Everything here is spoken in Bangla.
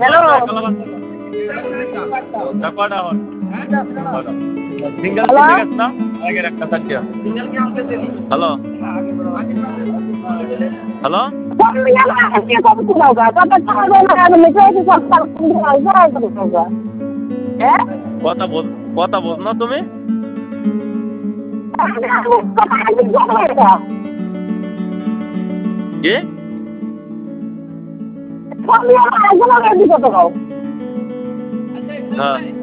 হ্যালো সিঙ্গেল হ্যালো ঠিক আছে না আগের একটা সাথে হ্যালো হ্যালো কথা বল কথা বল না তুমি কি হ্যাঁ